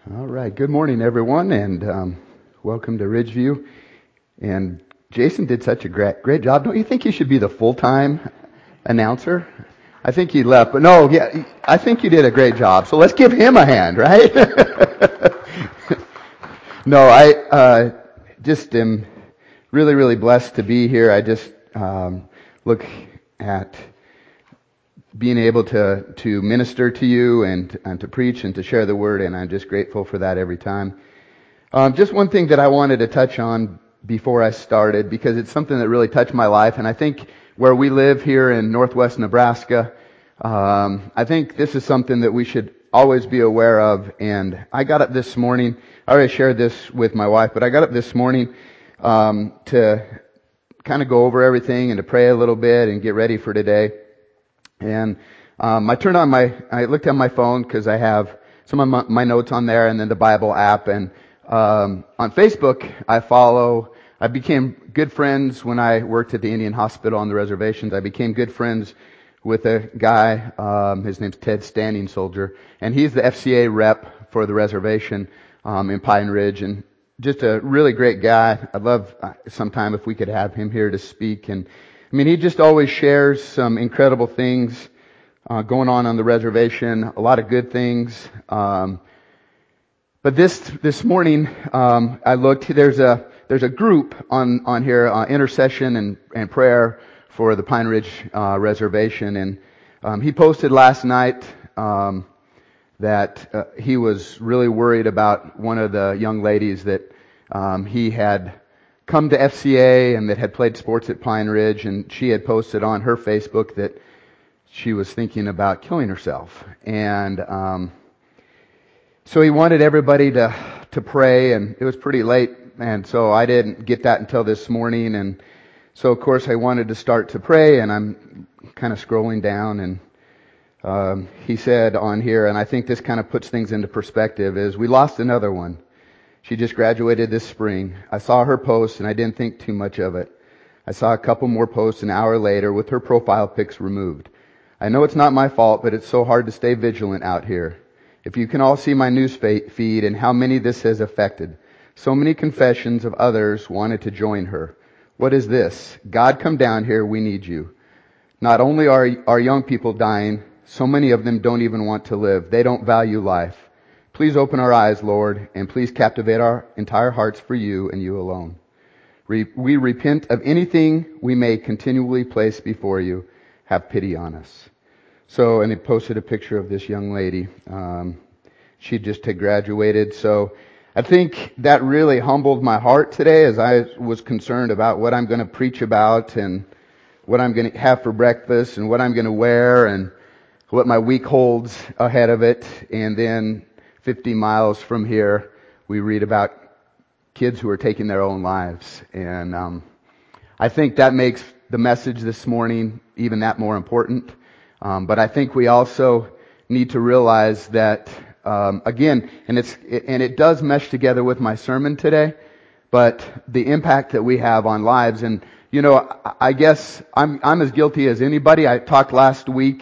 All right. Good morning, everyone, and welcome to Ridgeview. And Jason did such a great job. Don't you think he should be the full-time announcer? I think he left, but no, yeah, I think you did a great job. So let's give him a hand, right? No, I just am really blessed to be here. I just look at being able to minister to you and to preach and to share the word, and I'm just grateful for that every time. Just one thing that I wanted to touch on before I started, because it's something that really touched my life, and I think where we live here in northwest Nebraska, I think this is something that we should always be aware of. And I got up this morning, I already shared this with my wife, but I got up this morning to kind of go over everything and to pray a little bit and get ready for today. And I looked at my phone because I have some of my notes on there, and then the Bible app. And on Facebook, I became good friends when I worked at the Indian Hospital on the reservations. I became good friends with a guy, his name's Ted Standing Soldier, and he's the FCA rep for the reservation in Pine Ridge, and just a really great guy. I'd love sometime if we could have him here to speak. And I mean, he just always shares some incredible things going on the reservation, a lot of good things. But this morning, I looked. There's a group on here, intercession and prayer for the Pine Ridge reservation, and he posted last night that he was really worried about one of the young ladies that he had come to FCA and that had played sports at Pine Ridge, and she had posted on her Facebook that she was thinking about killing herself. And so he wanted everybody to pray, and it was pretty late, and so I didn't get that until this morning. And so of course I wanted to start to pray, and I'm kind of scrolling down, and he said on here, and I think this kind of puts things into perspective, is we lost another one. She just graduated this spring. I saw her post and I didn't think too much of it. I saw a couple more posts an hour later with her profile pics removed. I know it's not my fault, but it's so hard to stay vigilant out here. If you can all see my news feed and how many this has affected. So many confessions of others wanted to join her. What is this? God, come down here. We need you. Not only are our young people dying, so many of them don't even want to live. They don't value life. Please open our eyes, Lord, and please captivate our entire hearts for you and you alone. We repent of anything we may continually place before you. Have pity on us. So, and he posted a picture of this young lady. She just had graduated. So I think that really humbled my heart today as I was concerned about what I'm going to preach about and what I'm going to have for breakfast and what I'm going to wear and what my week holds ahead of it. And then 50 miles from here, we read about kids who are taking their own lives. And I think that makes the message this morning even that more important. But I think we also need to realize that, again, and it does mesh together with my sermon today, but the impact that we have on lives. And, you know, I guess I'm as guilty as anybody. I talked last week,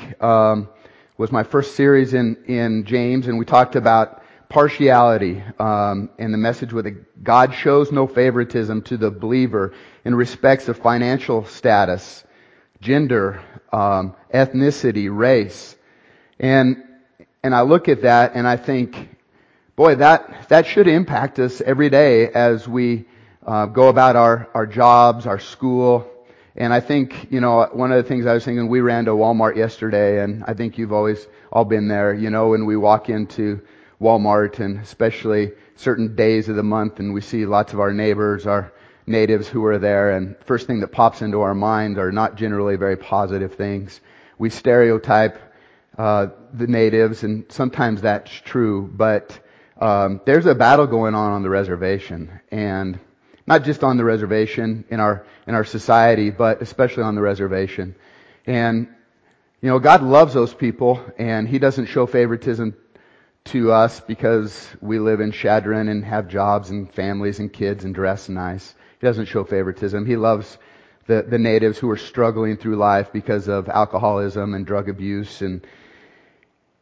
was my first series in James, and we talked about partiality, and the message with God shows no favoritism to the believer in respects of financial status, gender, ethnicity, race. And I look at that and I think, boy, that should impact us every day as we go about our jobs, our school. And I think, you know, one of the things I was thinking, we ran to Walmart yesterday, and I think you've always all been there, you know, when we walk into Walmart, and especially certain days of the month, and we see lots of our neighbors, our natives who are there, and first thing that pops into our mind are not generally very positive things. We stereotype the natives, and sometimes that's true, but there's a battle going on the reservation, and not just on the reservation in our society, but especially on the reservation. And you know, God loves those people, and He doesn't show favoritism to us because we live in Chadron and have jobs and families and kids and dress nice. He doesn't show favoritism. He loves the natives who are struggling through life because of alcoholism and drug abuse. And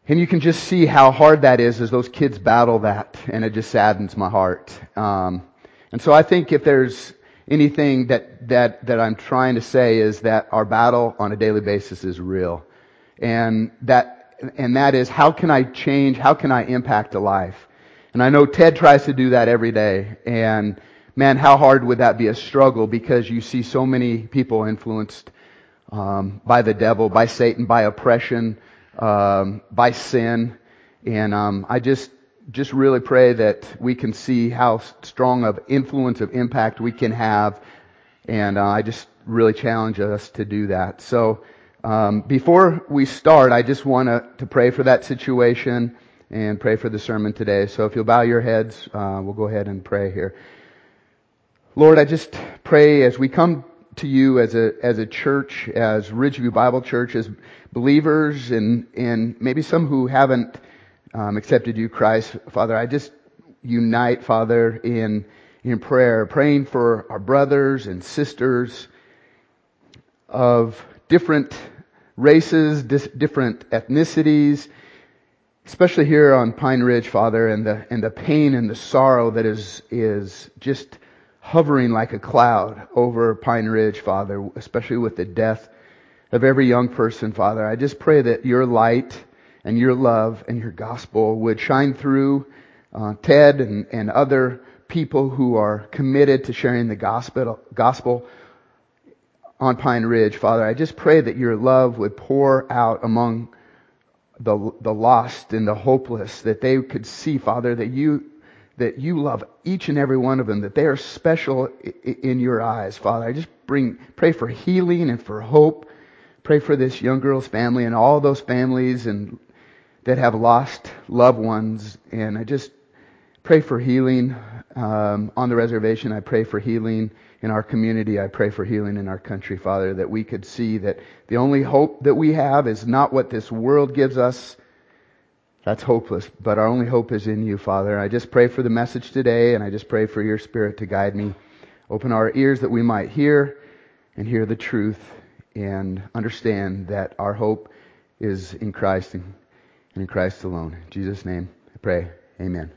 And you can just see how hard that is as those kids battle that, and it just saddens my heart. And so I think if there's anything that I'm trying to say is that our battle on a daily basis is real. And that is, how can I change? How can I impact a life? And I know Ted tries to do that every day. And man, how hard would that be a struggle, because you see so many people influenced by the devil, by Satan, by oppression, by sin. And I just really pray that we can see how strong of influence, of impact we can have. And I just really challenge us to do that. So before we start, I just want to pray for that situation and pray for the sermon today. So if you'll bow your heads, we'll go ahead and pray here. Lord, I just pray as we come to you as a church, as Ridgeview Bible Church, as believers and maybe some who haven't accepted you, Christ, Father, I just unite, Father, in prayer, praying for our brothers and sisters of different races, different ethnicities, especially here on Pine Ridge, Father, and the pain and the sorrow that is just hovering like a cloud over Pine Ridge, Father, especially with the death of every young person, Father. I just pray that your light and your love and your gospel would shine through Ted and other people who are committed to sharing the gospel on Pine Ridge, Father. I just pray that your love would pour out among the lost and the hopeless, that they could see, Father, that you love each and every one of them, that they are special in your eyes, Father. I just pray for healing and for hope. Pray for this young girl's family and all those families and that have lost loved ones. And I just pray for healing on the reservation. I pray for healing in our community. I pray for healing in our country, Father, that we could see that the only hope that we have is not what this world gives us. That's hopeless, but our only hope is in you, Father. I just pray for the message today, and I just pray for your Spirit to guide me. Open our ears that we might hear and hear the truth and understand that our hope is in Christ and in Christ alone. In Jesus' name I pray. Amen.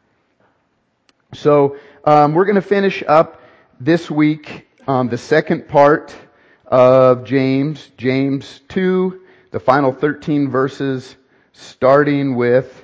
So we're going to finish up this week the second part of James 2, the final 13 verses, starting with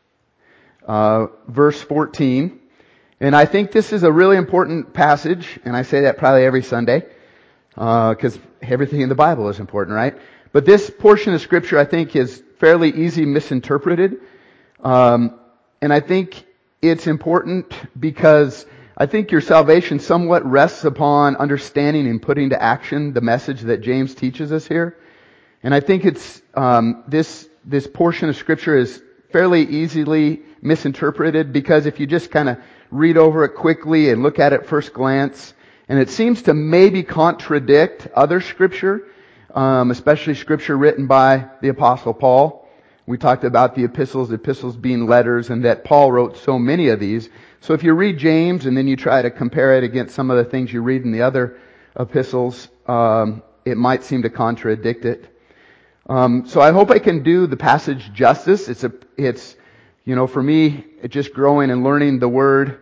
verse 14. And I think this is a really important passage, and I say that probably every Sunday, because everything in the Bible is important, right? But this portion of Scripture, I think, is fairly easy misinterpreted. And I think it's important because I think your salvation somewhat rests upon understanding and putting to action the message that James teaches us here. And I think it's this portion of Scripture is fairly easily misinterpreted, because if you just kind of read over it quickly and look at it first glance, and it seems to maybe contradict other Scripture, especially Scripture written by the Apostle Paul. We talked about the epistles being letters, and that Paul wrote so many of these. So if you read James and then you try to compare it against some of the things you read in the other epistles, it might seem to contradict it. So I hope I can do the passage justice. It's for me, just growing and learning the Word.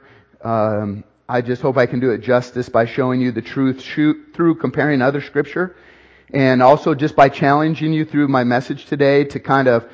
I just hope I can do it justice by showing you the truth through comparing other Scripture, and also just by challenging you through my message today to kind of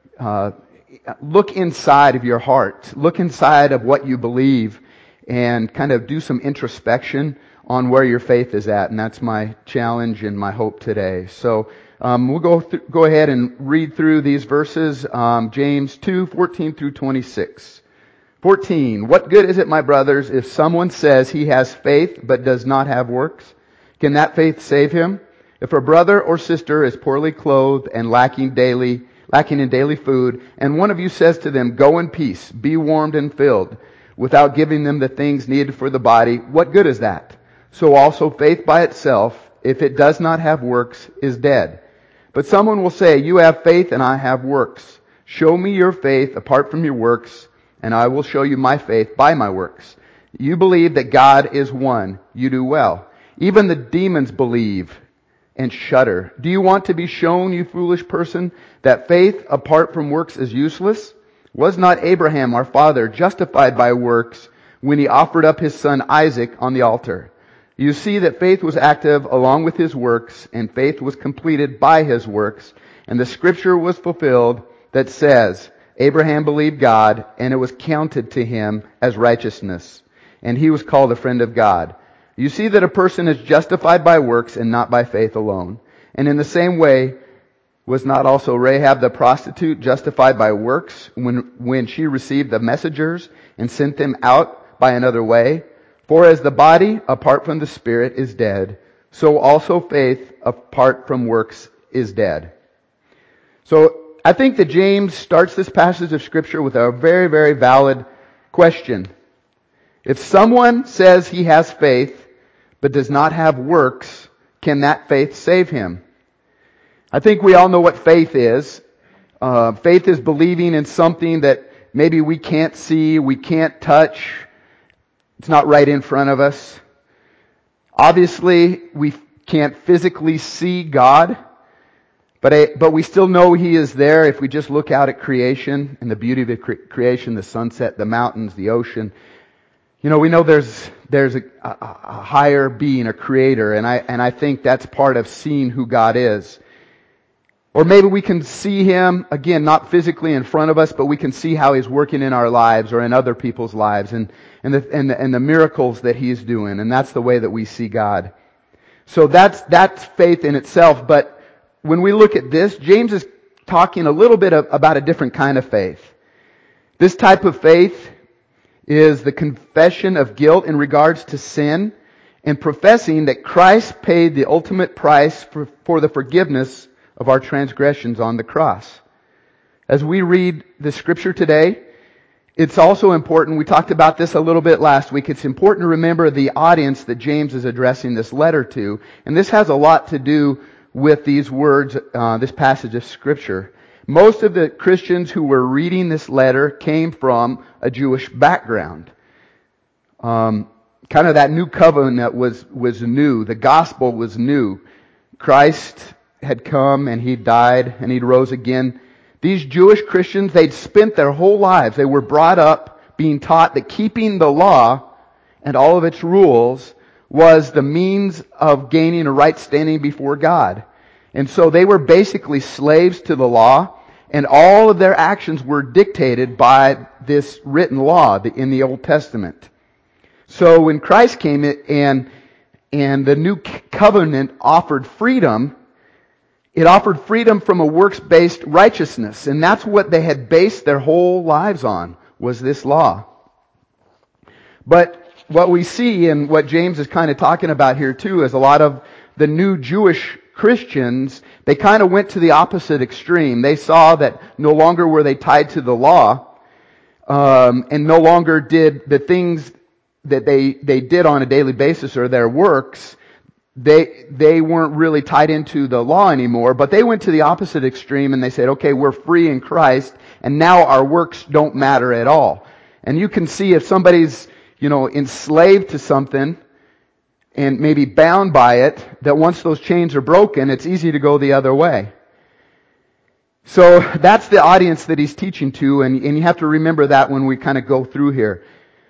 look inside of your heart, look inside of what you believe, and kind of do some introspection on where your faith is at. And that's my challenge and my hope today. So we'll go ahead and read through these verses. James 2:14 through 26. 14. What good is it, my brothers, if someone says he has faith but does not have works? Can that faith save him? If a brother or sister is poorly clothed and lacking in daily food, and one of you says to them, "Go in peace, be warmed and filled," without giving them the things needed for the body, what good is that? So also faith by itself, if it does not have works, is dead. But someone will say, "You have faith and I have works. Show me your faith apart from your works, and I will show you my faith by my works. You believe that God is one. You do well. Even the demons believe and shudder. Do you want to be shown, you foolish person, that faith apart from works is useless? Was not Abraham, our father, justified by works when he offered up his son Isaac on the altar? You see that faith was active along with his works, and faith was completed by his works. And the scripture was fulfilled that says, Abraham believed God, and it was counted to him as righteousness. And he was called a friend of God. You see that a person is justified by works and not by faith alone. And in the same way, was not also Rahab the prostitute justified by works when she received the messengers and sent them out by another way? For as the body apart from the spirit is dead, so also faith apart from works is dead. So I think that James starts this passage of Scripture with a very, very valid question. If someone says he has faith but does not have works, can that faith save him? I think we all know what faith is. Faith is believing in something that maybe we can't see, we can't touch. It's not right in front of us. Obviously, we can't physically see God, but we still know He is there if we just look out at creation and the beauty of the creation, the sunset, the mountains, the ocean. You know, we know there's a higher being, a creator, and I think that's part of seeing who God is. Or maybe we can see Him, again, not physically in front of us, but we can see how He's working in our lives or in other people's lives and the miracles that He's doing. And that's the way that we see God. So that's faith in itself. But when we look at this, James is talking a little bit about a different kind of faith. This type of faith is the confession of guilt in regards to sin and professing that Christ paid the ultimate price for the forgiveness of our transgressions on the cross. As we read the Scripture today, it's also important, we talked about this a little bit last week, it's important to remember the audience that James is addressing this letter to. And this has a lot to do with these words, this passage of Scripture. Most of the Christians who were reading this letter came from a Jewish background. Kind of that new covenant was new. The gospel was new. Christ had come and He died and He rose again. These Jewish Christians, they'd spent their whole lives, they were brought up being taught that keeping the law and all of its rules was the means of gaining a right standing before God. And so they were basically slaves to the law, and all of their actions were dictated by this written law in the Old Testament. So when Christ came and the new covenant offered freedom, it offered freedom from a works-based righteousness, and that's what they had based their whole lives on, was this law. But what we see, and what James is kind of talking about here too, is a lot of the new Jewish Christians, they kind of went to the opposite extreme. They saw that no longer were they tied to the law, and no longer did the things that they did on a daily basis or their works, they weren't really tied into the law anymore, but they went to the opposite extreme and they said, okay, we're free in Christ and now our works don't matter at all. And you can see if somebody's, enslaved to something and maybe bound by it, that once those chains are broken, it's easy to go the other way. So that's the audience that he's teaching to, and you have to remember that when we kind of go through here.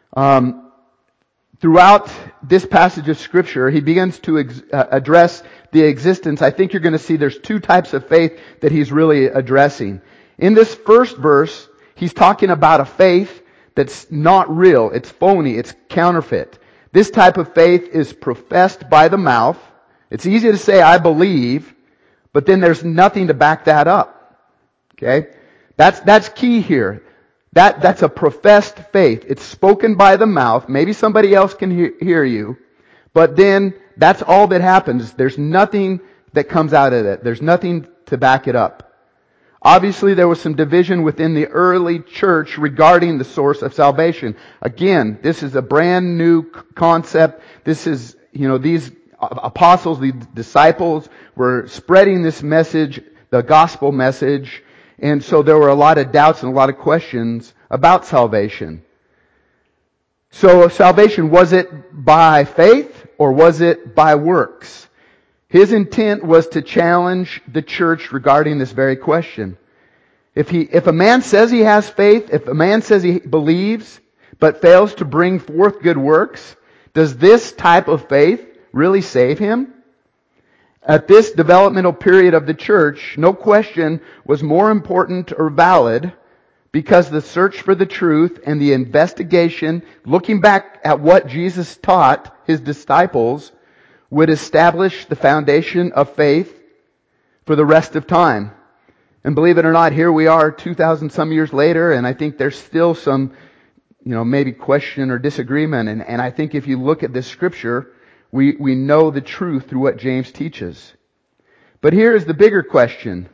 Throughout this passage of Scripture, he begins to address the existence. I think you're going to see there's two types of faith that he's really addressing. In this first verse, he's talking about a faith that's not real. It's phony. It's counterfeit. This type of faith is professed by the mouth. It's easy to say, I believe, but then there's nothing to back that up. Okay? That's key here. That's a professed faith. It's spoken by the mouth. Maybe somebody else can hear you. But then that's all that happens. There's nothing that comes out of it. There's nothing to back it up. Obviously, there was some division within the early church regarding the source of salvation. Again, this is a brand new concept. This is, these apostles, the disciples were spreading this message, the gospel message. And so there were a lot of doubts and a lot of questions about salvation. So salvation, was it by faith or was it by works? His intent was to challenge the church regarding this very question. If a man says he has faith, if a man says he believes, but fails to bring forth good works, does this type of faith really save him? At this developmental period of the church, no question was more important or valid, because the search for the truth and the investigation, looking back at what Jesus taught his disciples, would establish the foundation of faith for the rest of time. And believe it or not, here we are 2,000 some years later, and I think there's still some, maybe question or disagreement. And I think if you look at this scripture, we know the truth through what James teaches. But here is the bigger question.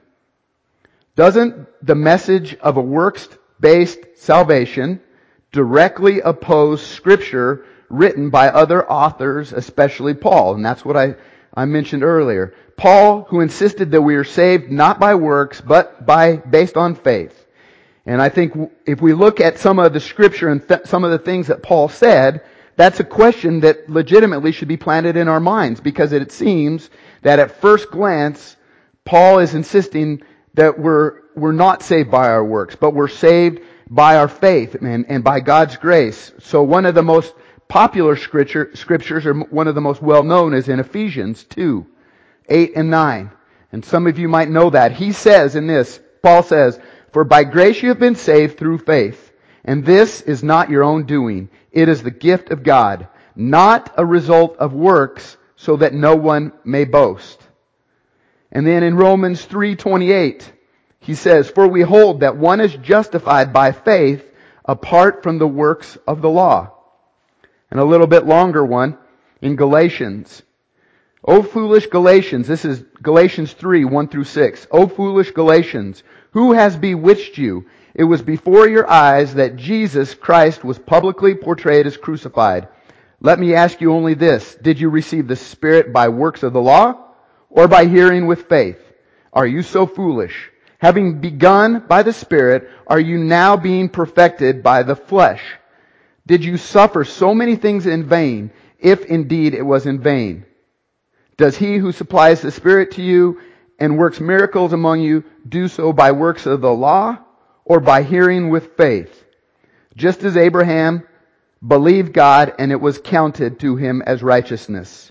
Doesn't the message of a works-based salvation directly oppose scripture written by other authors, especially Paul? And that's what I mentioned earlier. Paul, who insisted that we are saved not by works, but based on faith. And I think if we look at some of the scripture and some of the things that Paul said, that's a question that legitimately should be planted in our minds, because it seems that at first glance, Paul is insisting that we're not saved by our works, but we're saved by our faith and by God's grace. So one of the most popular scriptures, or one of the most well-known, is in Ephesians 2, 8 and 9. And some of you might know that. He says in this, Paul says, "For by grace you have been saved through faith, and this is not your own doing. It is the gift of God, not a result of works, so that no one may boast." And then in Romans 3:28, he says, "For we hold that one is justified by faith apart from the works of the law." And a little bit longer one in Galatians. "O foolish Galatians," this is Galatians 3, 1 through 6. "O foolish Galatians, who has bewitched you? It was before your eyes that Jesus Christ was publicly portrayed as crucified. Let me ask you only this: did you receive the Spirit by works of the law, or by hearing with faith? Are you so foolish? Having begun by the Spirit, are you now being perfected by the flesh? Did you suffer so many things in vain, if indeed it was in vain? Does he who supplies the Spirit to you and works miracles among you do so by works of the law, or by hearing with faith? Just as Abraham believed God, and it was counted to him as righteousness."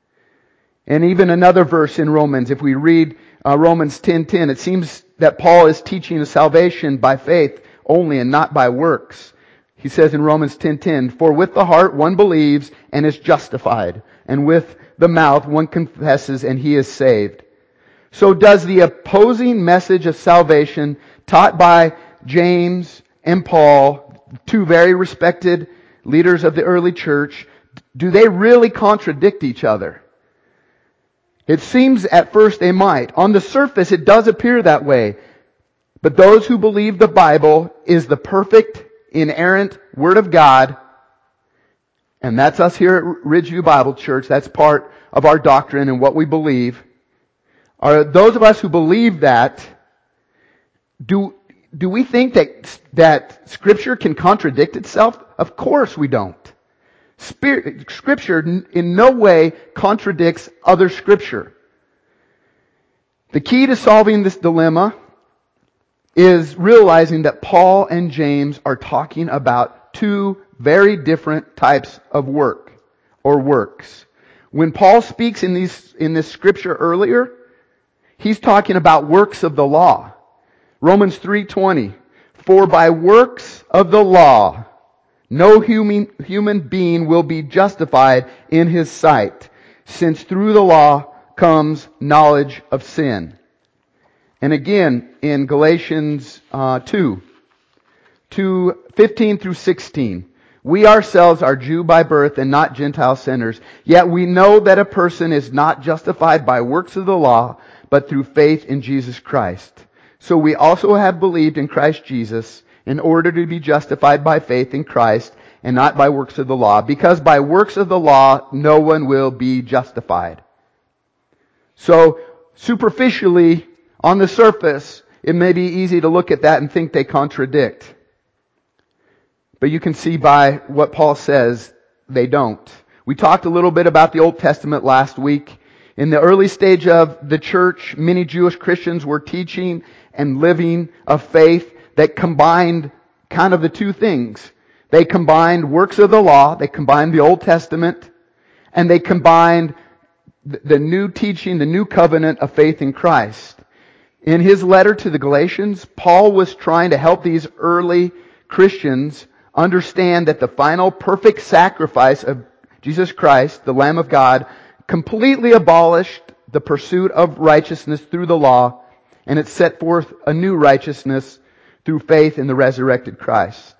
And even another verse in Romans, if we read Romans 10:10, it seems that Paul is teaching a salvation by faith only and not by works. He says in Romans 10:10, "For with the heart one believes and is justified, and with the mouth one confesses and he is saved." So does the opposing message of salvation taught by James and Paul, two very respected leaders of the early church, do they really contradict each other? It seems at first they might. On the surface it does appear that way. But those who believe the Bible is the perfect, inerrant Word of God, and that's us here at Ridgeview Bible Church, that's part of our doctrine and what we believe, are those of us who believe that, do we think that Scripture can contradict itself? Of course we don't. Scripture in no way contradicts other Scripture. The key to solving this dilemma is realizing that Paul and James are talking about two very different types of work or works. When Paul speaks in this scripture earlier, he's talking about works of the law. Romans 3:20, "For by works of the law no human being will be justified in his sight, since through the law comes knowledge of sin." And again in Galatians 2:15 through 16, "We ourselves are Jew by birth and not Gentile sinners. Yet we know that a person is not justified by works of the law, but through faith in Jesus Christ. So we also have believed in Christ Jesus in order to be justified by faith in Christ and not by works of the law, because by works of the law no one will be justified." So superficially, on the surface, it may be easy to look at that and think they contradict. But you can see by what Paul says, they don't. We talked a little bit about the Old Testament last week. In the early stage of the church, many Jewish Christians were teaching and living a faith that combined kind of the two things. They combined works of the law, they combined the Old Testament, and they combined the new teaching, the new covenant of faith in Christ. In his letter to the Galatians, Paul was trying to help these early Christians understand that the final perfect sacrifice of Jesus Christ, the Lamb of God, completely abolished the pursuit of righteousness through the law, and it set forth a new righteousness through faith in the resurrected Christ.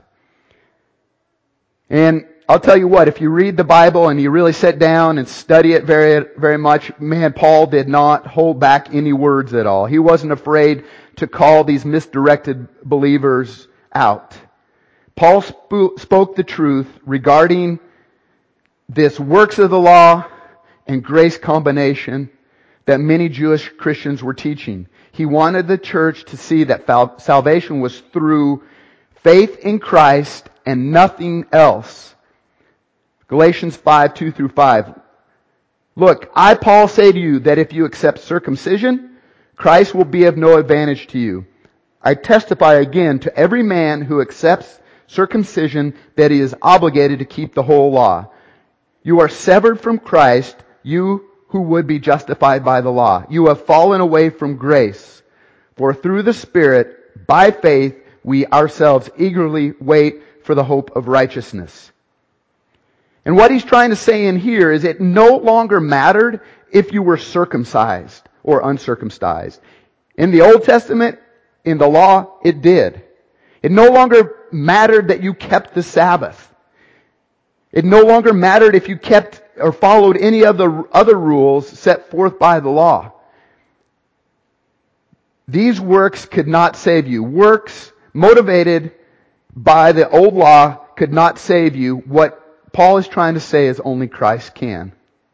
And I'll tell you what, if you read the Bible and you really sit down and study it very, very much, man, Paul did not hold back any words at all. He wasn't afraid to call these misdirected believers out. Paul spoke the truth regarding this works of the law and grace combination that many Jewish Christians were teaching. He wanted the church to see that salvation was through faith in Christ and nothing else. Galatians 5:2-5. Look, I, Paul, say to you that if you accept circumcision, Christ will be of no advantage to you. I testify again to every man who accepts circumcision that he is obligated to keep the whole law. You are severed from Christ, you who would be justified by the law. You have fallen away from grace. For through the Spirit, by faith, we ourselves eagerly wait for the hope of righteousness. And what he's trying to say in here is it no longer mattered if you were circumcised or uncircumcised. In the Old Testament, in the law, it did. It no longer mattered that you kept the Sabbath. It no longer mattered if you kept or followed any of the other rules set forth by the law. These works could not save you. Works motivated by the old law could not save you. What Paul is trying to say is only Christ can.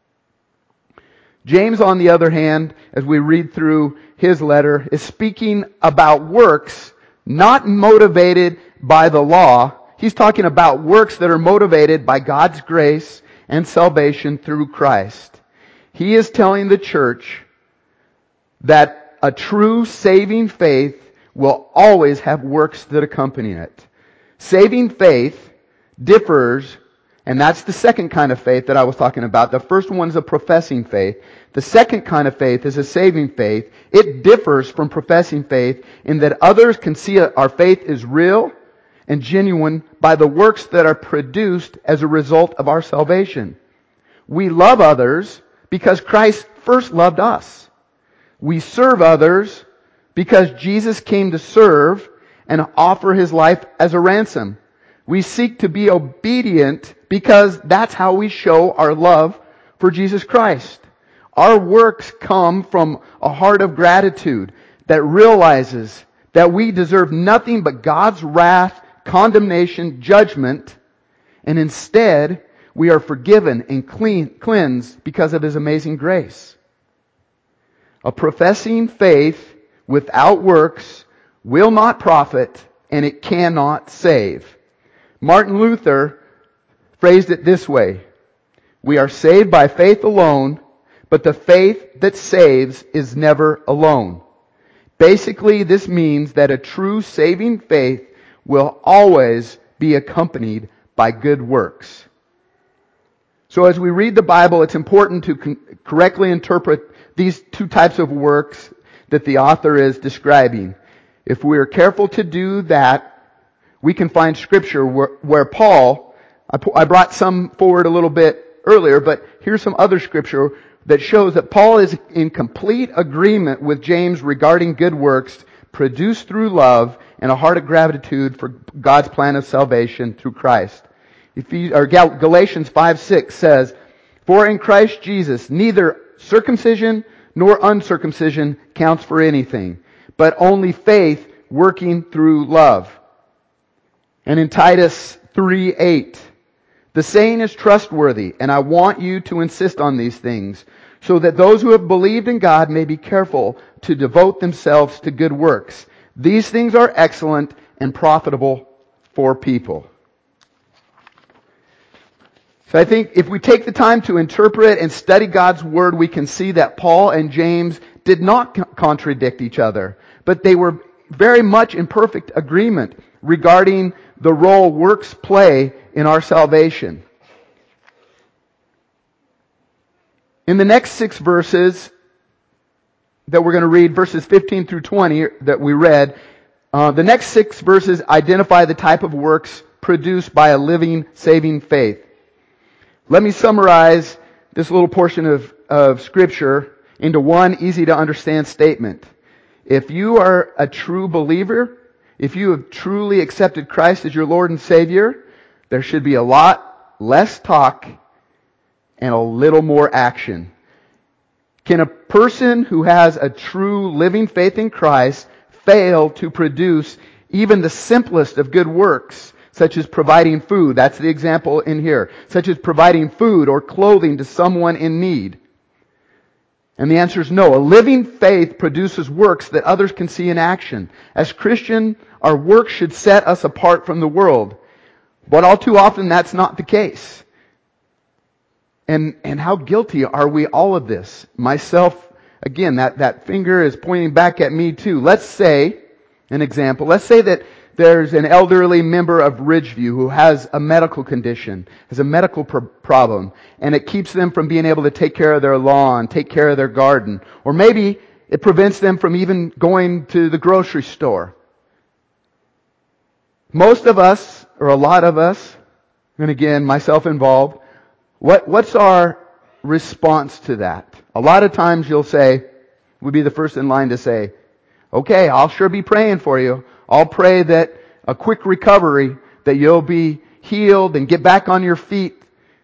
James, on the other hand, as we read through his letter, is speaking about works not motivated by the law. He's talking about works that are motivated by God's grace and salvation through Christ. He is telling the church that a true saving faith will always have works that accompany it. Saving faith differs, and that's the second kind of faith that I was talking about. The first one is a professing faith. The second kind of faith is a saving faith. It differs from professing faith in that others can see our faith is real and genuine by the works that are produced as a result of our salvation. We love others because Christ first loved us. We serve others because Jesus came to serve and offer His life as a ransom. We seek to be obedient because that's how we show our love for Jesus Christ. Our works come from a heart of gratitude that realizes that we deserve nothing but God's wrath, condemnation, judgment, and instead we are forgiven and cleansed because of His amazing grace. A professing faith without works will not profit, and it cannot save. Martin Luther phrased it this way: we are saved by faith alone, but the faith that saves is never alone. Basically, this means that a true saving faith will always be accompanied by good works. So as we read the Bible, it's important to correctly interpret these two types of works that the author is describing. If we are careful to do that, we can find scripture where Paul, I brought some forward a little bit earlier, but here's some other scripture that shows that Paul is in complete agreement with James regarding good works produced through love and a heart of gratitude for God's plan of salvation through Christ. Galatians 5:6 says, "For in Christ Jesus neither circumcision nor uncircumcision counts for anything, but only faith working through love." And in Titus 3:8, "The saying is trustworthy, and I want you to insist on these things, so that those who have believed in God may be careful to devote themselves to good works. These things are excellent and profitable for people." So I think if we take the time to interpret and study God's Word, we can see that Paul and James did not contradict each other, but they were very much in perfect agreement regarding the role works play in our salvation. In the next 6 verses that we're going to read, verses 15 through 20 that we read, the next 6 verses identify the type of works produced by a living, saving faith. Let me summarize this little portion of Scripture into one easy to understand statement. If you are a true believer, if you have truly accepted Christ as your Lord and Savior, there should be a lot less talk and a little more action. Can a person who has a true living faith in Christ fail to produce even the simplest of good works, such as providing food? That's the example in here. Such as providing food or clothing to someone in need. And the answer is no. A living faith produces works that others can see in action. As Christian, our works should set us apart from the world. But all too often that's not the case. And how guilty are we all of this? Myself, again, that finger is pointing back at me too. Let's say, an example, let's say that there's an elderly member of Ridgeview who has a medical condition, has a medical problem, and it keeps them from being able to take care of their lawn, take care of their garden. Or maybe it prevents them from even going to the grocery store. Most of us, or a lot of us, and again, myself involved, what's our response to that? A lot of times you'll say, we'll be the first in line to say, okay, I'll sure be praying for you. I'll pray that a quick recovery, that you'll be healed and get back on your feet.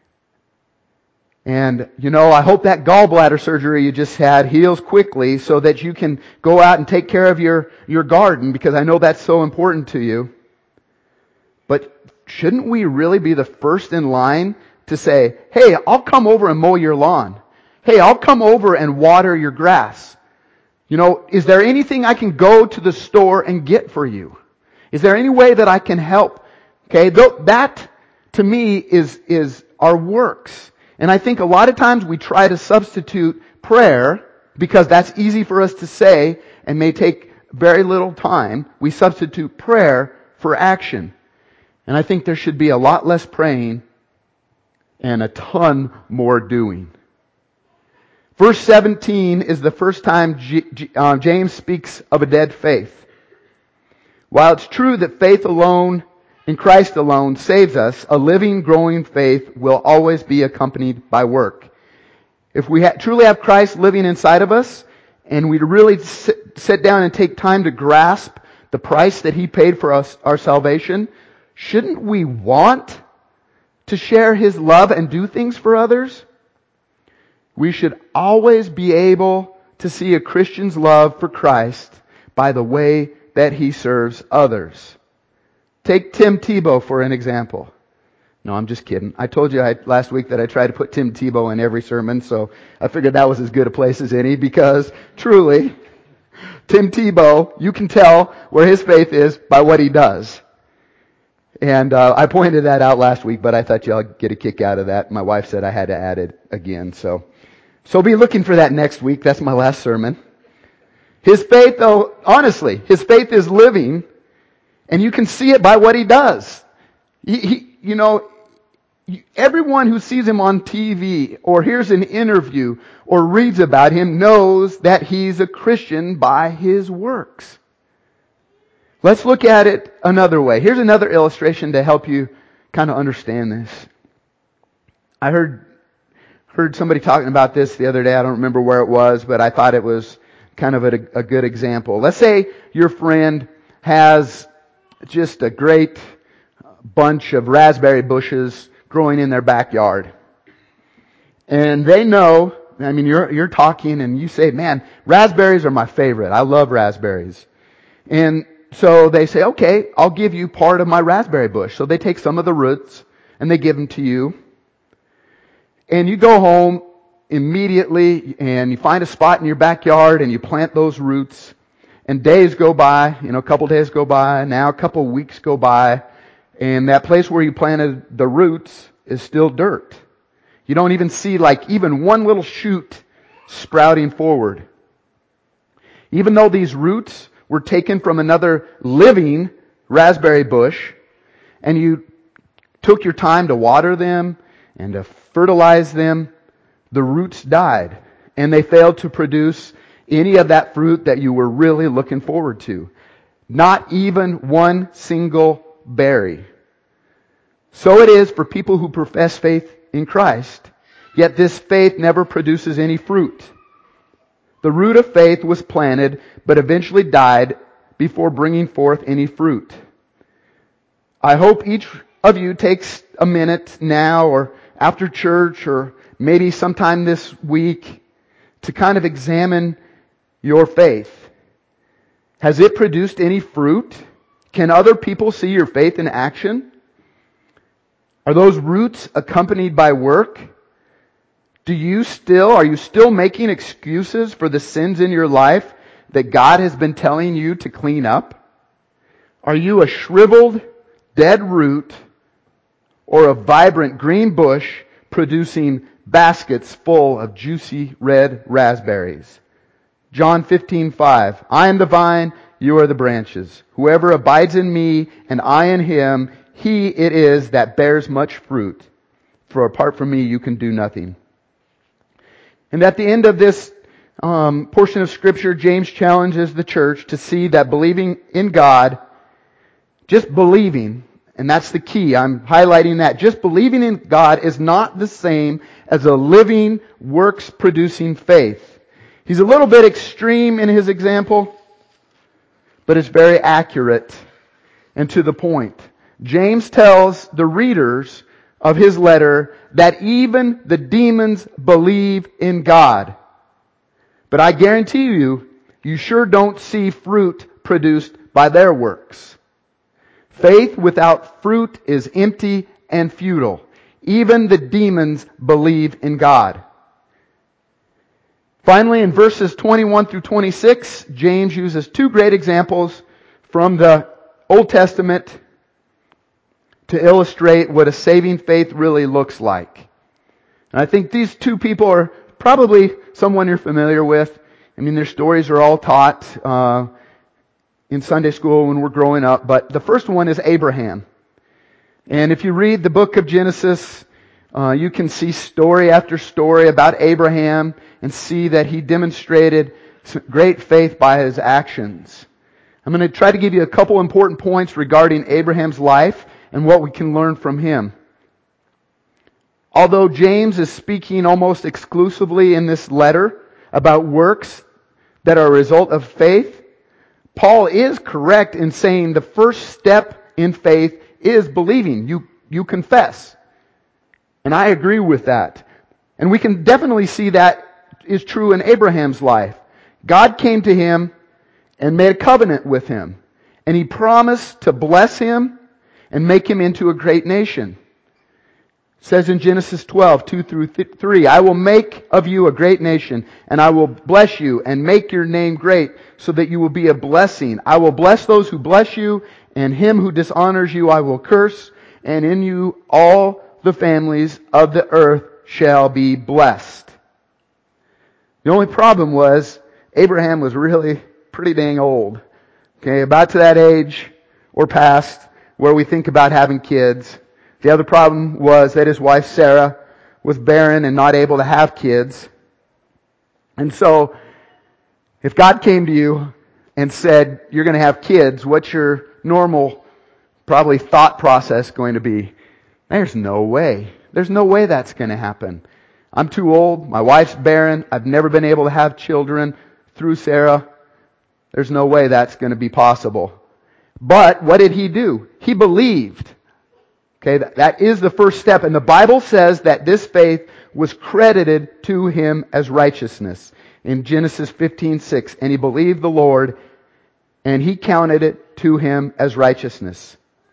And, I hope that gallbladder surgery you just had heals quickly so that you can go out and take care of your garden, because I know that's so important to you. But shouldn't we really be the first in line to say, hey, I'll come over and mow your lawn. Hey, I'll come over and water your grass. Is there anything I can go to the store and get for you? Is there any way that I can help? Okay, that to me is our works. And I think a lot of times we try to substitute prayer, because that's easy for us to say and may take very little time. We substitute prayer for action. And I think there should be a lot less praying and a ton more doing. Verse 17 is the first time James speaks of a dead faith. While it's true that faith alone in Christ alone saves us, a living, growing faith will always be accompanied by work. If we truly have Christ living inside of us, and we really sit down and take time to grasp the price that He paid for us, our salvation, shouldn't we want to share His love and do things for others? We should always be able to see a Christian's love for Christ by the way that he serves others. Take Tim Tebow for an example. No, I'm just kidding. I told you last week that I tried to put Tim Tebow in every sermon, so I figured that was as good a place as any, because truly, Tim Tebow, you can tell where his faith is by what he does. And I pointed that out last week, but I thought y'all get a kick out of that. My wife said I had to add it again, so be looking for that next week. That's my last sermon. His faith, though, honestly, his faith is living, and you can see it by what he does. Everyone who sees him on TV or hears an interview or reads about him knows that he's a Christian by his works. Let's look at it another way. Here's another illustration to help you kind of understand this. I heard somebody talking about this the other day. I don't remember where it was, but I thought it was kind of a good example. Let's say your friend has just a great bunch of raspberry bushes growing in their backyard. And they know, you're talking and you say, man, raspberries are my favorite. I love raspberries. And so they say, okay, I'll give you part of my raspberry bush. So they take some of the roots and they give them to you. And you go home immediately and you find a spot in your backyard and you plant those roots. And days go by, a couple days go by, now a couple weeks go by. And that place where you planted the roots is still dirt. You don't even see like even one little shoot sprouting forward. Even though these roots were taken from another living raspberry bush, and you took your time to water them and to fertilize them, the roots died, and they failed to produce any of that fruit that you were really looking forward to. Not even one single berry. So it is for people who profess faith in Christ, yet this faith never produces any fruit. The root of faith was planted, but eventually died before bringing forth any fruit. I hope each of you takes a minute now or after church or maybe sometime this week to kind of examine your faith. Has it produced any fruit? Can other people see your faith in action? Are those roots accompanied by work? Are you still making excuses for the sins in your life that God has been telling you to clean up? Are you a shriveled, dead root or a vibrant green bush producing baskets full of juicy red raspberries? John 15:5. I am the vine, you are the branches. Whoever abides in me and I in him, he it is that bears much fruit. For apart from me, you can do nothing. And at the end of this portion of Scripture, James challenges the church to see that believing in God, just believing, and that's the key, I'm highlighting that, just believing in God is not the same as a living, works-producing faith. He's a little bit extreme in his example, but it's very accurate and to the point. James tells the readers of his letter that even the demons believe in God. But I guarantee you, you sure don't see fruit produced by their works. Faith without fruit is empty and futile. Even the demons believe in God. Finally, in verses 21 through 26, James uses two great examples from the Old Testament to illustrate what a saving faith really looks like. And I think these two people are probably someone you're familiar with. I mean, their stories are all taught in Sunday school when we're growing up. But the first one is Abraham. And if you read the book of Genesis, you can see story after story about Abraham and see that he demonstrated great faith by his actions. I'm going to try to give you a couple important points regarding Abraham's life and what we can learn from him. Although James is speaking almost exclusively in this letter about works that are a result of faith, Paul is correct in saying the first step in faith is believing. You confess. And I agree with that. And we can definitely see that is true in Abraham's life. God came to him and made a covenant with him. And he promised to bless him and make him into a great nation. It says in Genesis 12, 2 through 3, I will make of you a great nation, and I will bless you and make your name great, so that you will be a blessing. I will bless those who bless you, and him who dishonors you I will curse, and in you all the families of the earth shall be blessed. The only problem was Abraham was really pretty dang old. Okay, about to that age or past where we think about having kids. The other problem was that his wife Sarah was barren and not able to have kids. And so, if God came to you and said, you're going to have kids, what's your normal, probably thought process going to be? There's no way. There's no way that's going to happen. I'm too old. My wife's barren. I've never been able to have children through Sarah. There's no way that's going to be possible. But what did he do? He believed. Okay, that is the first step. And the Bible says that this faith was credited to him as righteousness. In Genesis 15:6, and he believed the Lord, and he counted it to him as righteousness.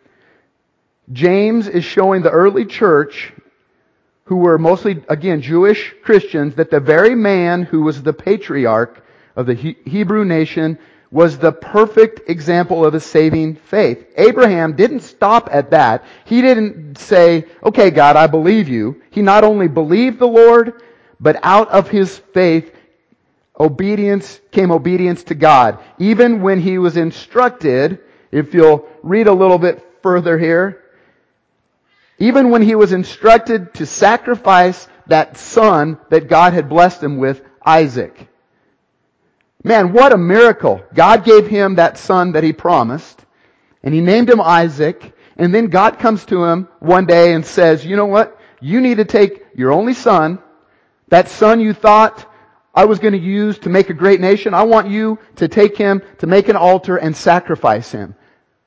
James is showing the early church, who were mostly, again, Jewish Christians, that the very man who was the patriarch of the Hebrew nation was the perfect example of a saving faith. Abraham didn't stop at that. He didn't say, okay, God, I believe you. He not only believed the Lord, but out of his faith, came obedience to God. Even when he was instructed, if you'll read a little bit further here, even when he was instructed to sacrifice that son that God had blessed him with, Isaac. Man, what a miracle. God gave him that son that he promised, and he named him Isaac, and then God comes to him one day and says, you know what? You need to take your only son, that son you thought I was going to use to make a great nation. I want you to take him to make an altar and sacrifice him.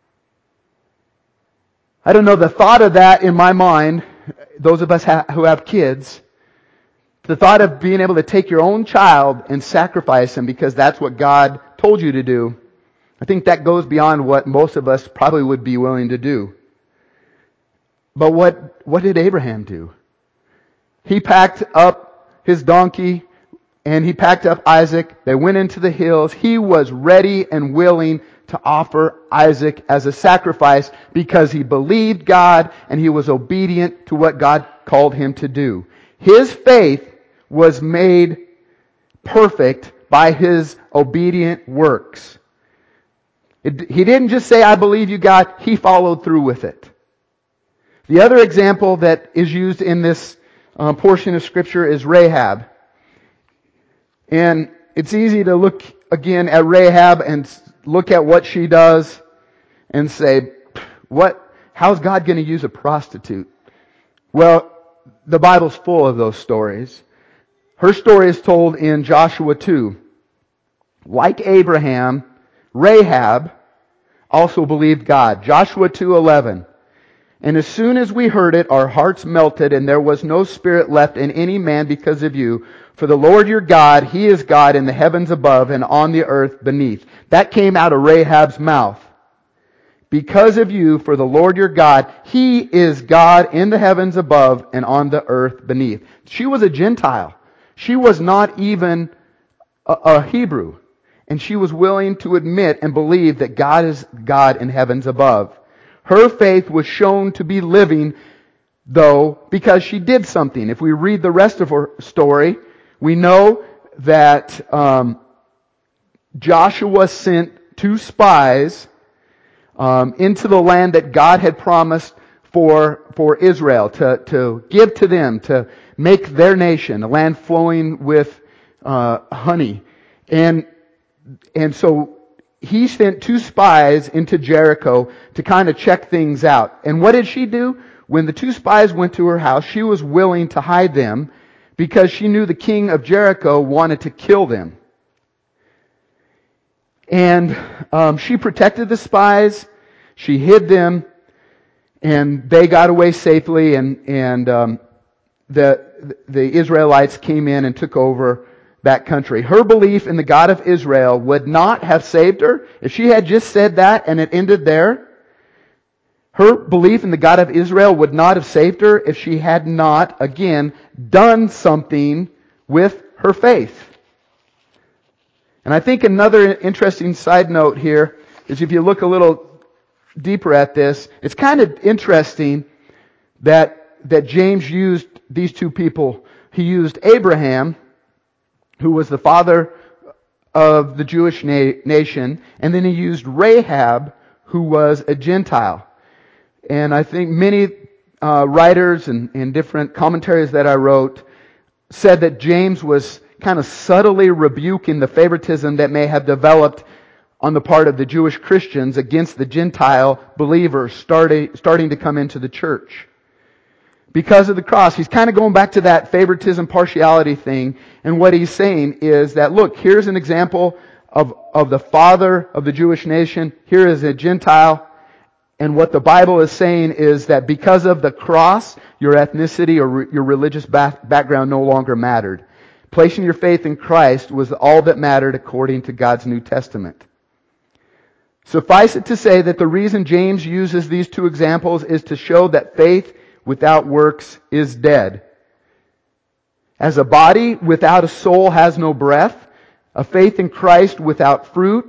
I don't know, the thought of that in my mind, those of us who have kids, the thought of being able to take your own child and sacrifice him because that's what God told you to do, I think that goes beyond what most of us probably would be willing to do. But what did Abraham do? He packed up his donkey and he packed up Isaac. They went into the hills. He was ready and willing to offer Isaac as a sacrifice because he believed God and he was obedient to what God called him to do. His faith was made perfect by his obedient works. He didn't just say, I believe you, God. He followed through with it. The other example that is used in this portion of Scripture is Rahab. And it's easy to look again at Rahab and look at what she does and say, how's God going to use a prostitute? Well, the Bible's full of those stories. Her story is told in Joshua 2. Like Abraham, Rahab also believed God. Joshua 2:11. And as soon as we heard it, our hearts melted, and there was no spirit left in any man because of you. For the Lord your God, He is God in the heavens above and on the earth beneath. That came out of Rahab's mouth. Because of you, for the Lord your God, He is God in the heavens above and on the earth beneath. She was a Gentile. She was not even a Hebrew. And she was willing to admit and believe that God is God in heavens above. Her faith was shown to be living, though, because she did something. If we read the rest of her story, we know that Joshua sent 2 spies into the land that God had promised for Israel to give to them, to make their nation, a land flowing with honey. And so he sent 2 spies into Jericho to kind of check things out. And what did she do? When the 2 spies went to her house, she was willing to hide them because she knew the king of Jericho wanted to kill them. And she protected the spies, she hid them, and they got away safely, and the Israelites came in and took over that country. Her belief in the God of Israel would not have saved her. If she had just said that and it ended there, her belief in the God of Israel would not have saved her if she had not, again, done something with her faith. And I think another interesting side note here is if you look a little deeper at this, it's kind of interesting that James used these 2 people. He used Abraham, who was the father of the Jewish nation, and then he used Rahab, who was a Gentile. And I think many writers and different commentaries that I wrote said that James was kind of subtly rebuking the favoritism that may have developed on the part of the Jewish Christians against the Gentile believers starting to come into the church. Because of the cross, he's kind of going back to that favoritism, partiality thing. And what he's saying is that, look, here's an example of the father of the Jewish nation. Here is a Gentile. And what the Bible is saying is that because of the cross, your ethnicity or your religious background no longer mattered. Placing your faith in Christ was all that mattered according to God's New Testament. Suffice it to say that the reason James uses these 2 examples is to show that faith without works is dead. As a body without a soul has no breath, a faith in Christ without fruit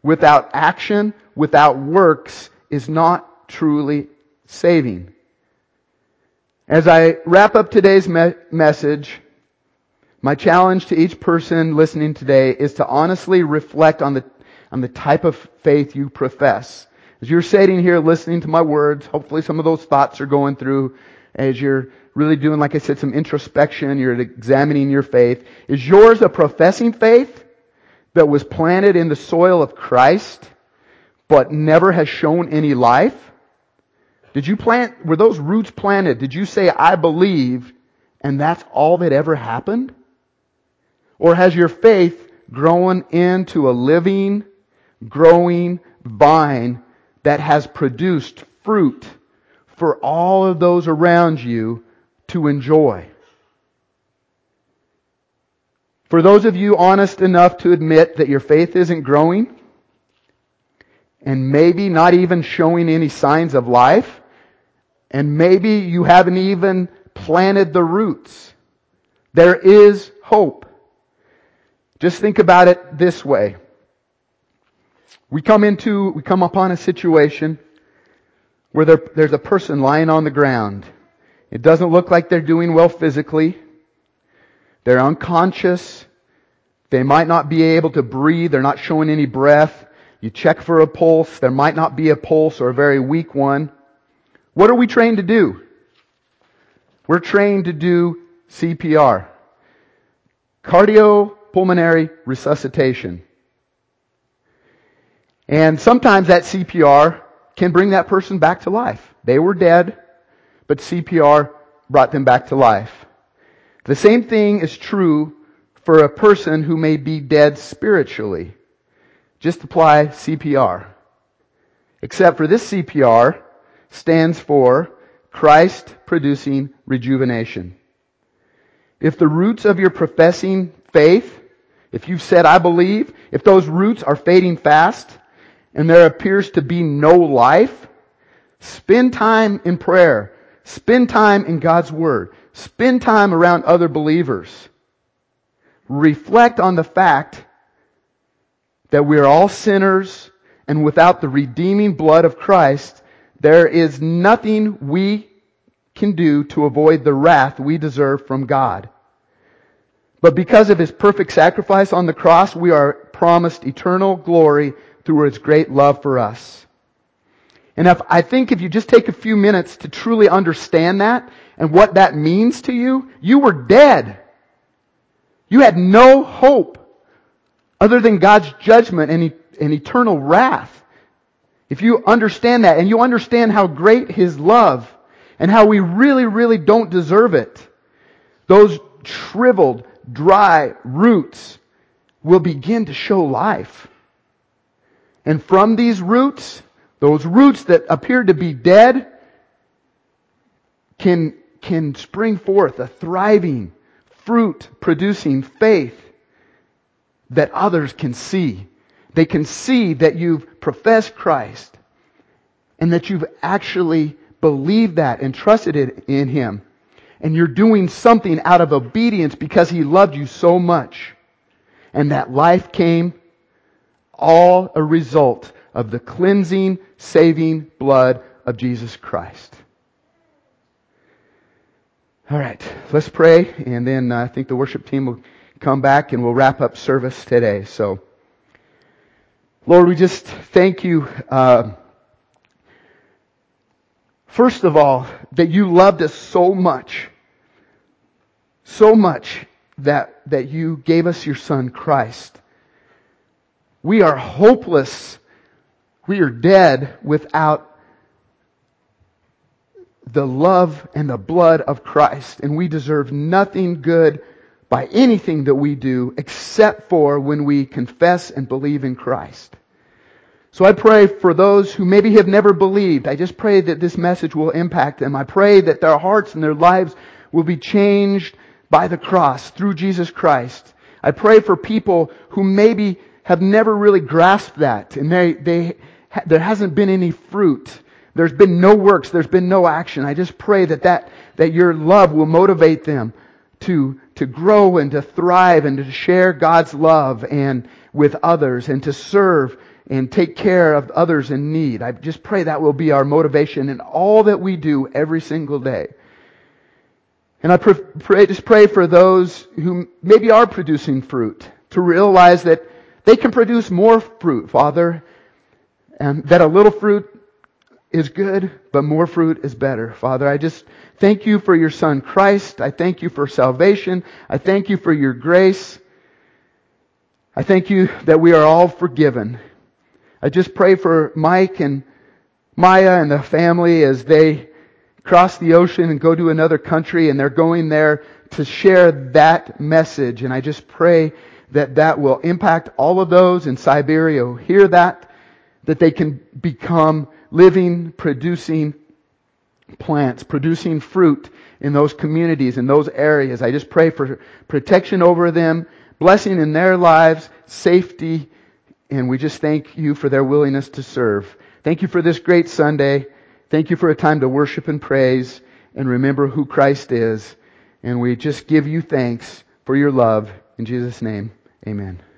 without action, without works, is not truly saving. As I wrap up today's message, my challenge to each person listening today is to honestly reflect on the type of faith you profess. As you're sitting here listening to my words, hopefully some of those thoughts are going through as you're really doing, like I said, some introspection, you're examining your faith. Is yours a professing faith that was planted in the soil of Christ, but never has shown any life? Were those roots planted? Did you say, I believe, and that's all that ever happened? Or has your faith grown into a living, growing vine that has produced fruit for all of those around you to enjoy? For those of you honest enough to admit that your faith isn't growing, and maybe not even showing any signs of life, and maybe you haven't even planted the roots, there is hope. Just think about it this way. We come upon a situation where there's a person lying on the ground. It doesn't look like they're doing well physically. They're unconscious. They might not be able to breathe. They're not showing any breath. You check for a pulse. There might not be a pulse or a very weak one. What are we trained to do? We're trained to do CPR. Cardiopulmonary resuscitation. And sometimes that CPR can bring that person back to life. They were dead, but CPR brought them back to life. The same thing is true for a person who may be dead spiritually. Just apply CPR. Except for this CPR stands for Christ producing rejuvenation. If the roots of your professing faith, if you've said, I believe, if those roots are fading fast and there appears to be no life, spend time in prayer. Spend time in God's Word. Spend time around other believers. Reflect on the fact that we are all sinners, and without the redeeming blood of Christ, there is nothing we can do to avoid the wrath we deserve from God. But because of His perfect sacrifice on the cross, we are promised eternal glory through His great love for us. And I think if you just take a few minutes to truly understand that and what that means to you, you were dead. You had no hope other than God's judgment and eternal wrath. If you understand that and you understand how great His love and how we really, really don't deserve it, those shriveled, dry roots will begin to show life. And from these roots, those roots that appear to be dead, can spring forth a thriving, fruit-producing faith that others can see. They can see that you've professed Christ and that you've actually believed that and trusted it in Him. And you're doing something out of obedience because He loved you so much. And that life came all a result of the cleansing, saving blood of Jesus Christ. All right, let's pray, and then I think the worship team will come back and we'll wrap up service today. So, Lord, we just thank You, first of all, that You loved us so much that You gave us Your Son, Christ. We are hopeless. We are dead without the love and the blood of Christ. And we deserve nothing good by anything that we do except for when we confess and believe in Christ. So I pray for those who maybe have never believed. I just pray that this message will impact them. I pray that their hearts and their lives will be changed by the cross through Jesus Christ. I pray for people who maybe have never really grasped that, and there hasn't been any fruit. There's been no works. There's been no action. I just pray that Your love will motivate them to grow and to thrive and to share God's love and with others and to serve and take care of others in need. I just pray that will be our motivation in all that we do every single day. And I pray for those who maybe are producing fruit to realize that they can produce more fruit, Father, and that a little fruit is good, but more fruit is better. Father, I just thank you for your Son, Christ. I thank you for salvation. I thank you for your grace. I thank you that we are all forgiven. I just pray for Mike and Maya and the family as they cross the ocean and go to another country, and they're going there to share that message. And I just pray that that will impact all of those in Siberia who hear that they can become living, producing plants, producing fruit in those communities, in those areas. I just pray for protection over them, blessing in their lives, safety, and we just thank you for their willingness to serve. Thank you for this great Sunday. Thank you for a time to worship and praise and remember who Christ is. And we just give you thanks for your love. In Jesus' name, amen.